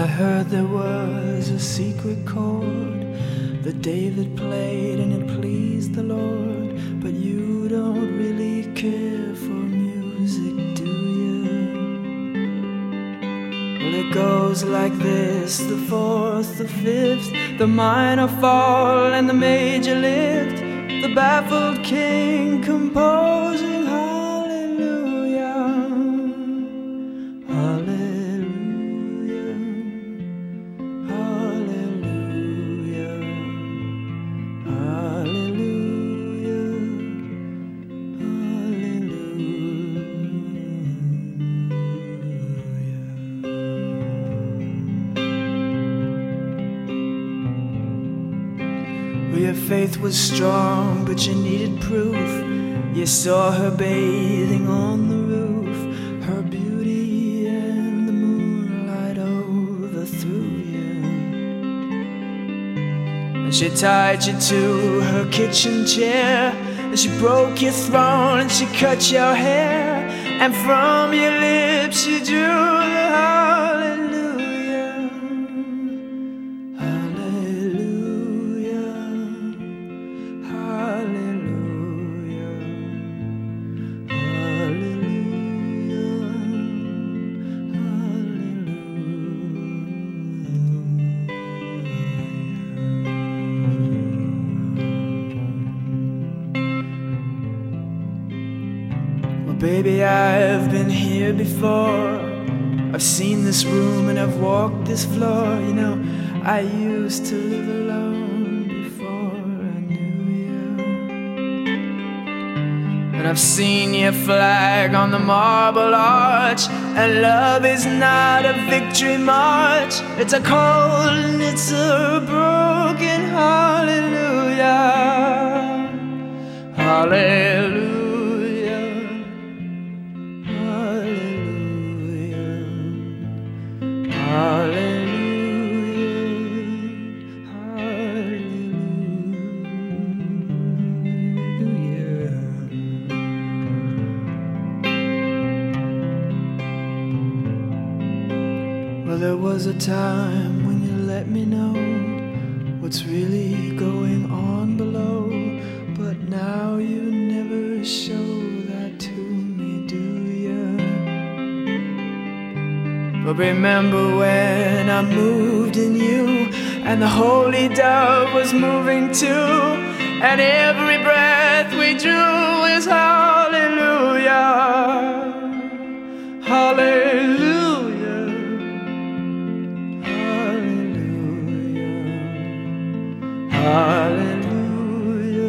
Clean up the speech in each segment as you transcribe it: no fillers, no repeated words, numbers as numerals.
I heard there was a secret chord that David played and it pleased the Lord. But you don't really care for music, do you? Well, it goes like this: the fourth, the fifth, the minor fall and the major lift, the baffled king composing hallelujah, hallelujah, hallelujah, hallelujah, hallelujah. Well, your faith was strong, but you needed proof. You saw her bathing on the roof, her beauty and the moonlight overthrew you. And she tied you to her kitchen chair, and she broke your throne and she cut your hair, and from your lips she drew the hallelujah, hallelujah, hallelujah, Well, baby, I've been here before. I've seen this room and I've walked this floor. You know, I used to live alone before I knew you. And I've seen your flag on the marble arch, and love is not a victory march. It's a cold and it's a broken hallelujah, hallelujah, hallelujah, hallelujah, hallelujah. Well, there was a time when you let me know what's really going on below, but now you never show that to me, do you? But remember when I moved in you, and the holy dove was moving too, and every breath we drew is hallelujah, hallelujah, hallelujah,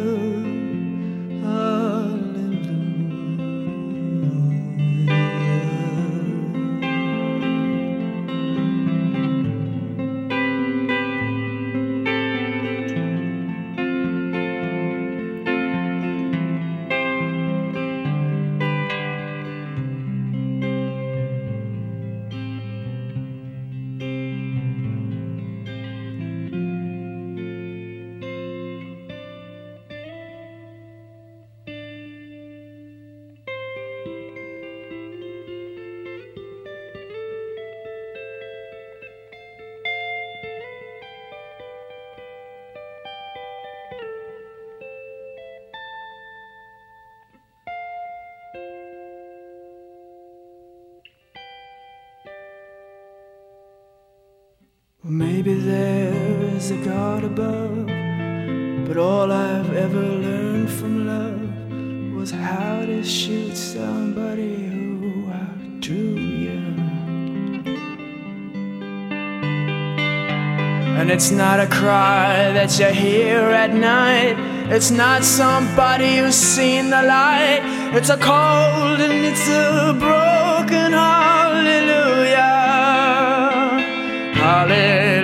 Well, maybe there's a God above, but all I've ever learned from love was how to shoot somebody who outdrew you. And it's not a cry that you hear at night, it's not somebody who's seen the light, it's a cold and it's a broken hallelujah, hallelujah.